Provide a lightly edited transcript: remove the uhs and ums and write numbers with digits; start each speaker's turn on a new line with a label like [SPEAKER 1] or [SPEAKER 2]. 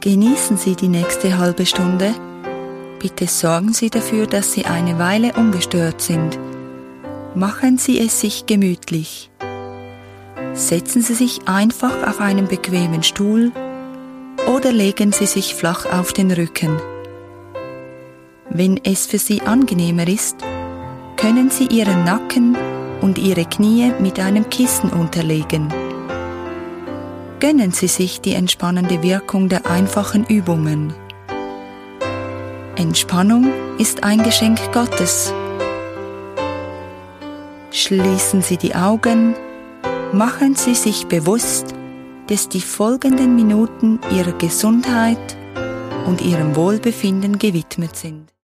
[SPEAKER 1] Genießen Sie die nächste halbe Stunde. Bitte sorgen Sie dafür, dass Sie eine Weile ungestört sind. Machen Sie es sich gemütlich. Setzen Sie sich einfach auf einen bequemen Stuhl oder legen Sie sich flach auf den Rücken. Wenn es für Sie angenehmer ist, können Sie Ihren Nacken und Ihre Knie mit einem Kissen unterlegen. Gönnen Sie sich die entspannende Wirkung der einfachen Übungen. Entspannung ist ein Geschenk Gottes. Schließen Sie die Augen, machen Sie sich bewusst, dass die folgenden Minuten Ihrer Gesundheit und Ihrem Wohlbefinden gewidmet sind.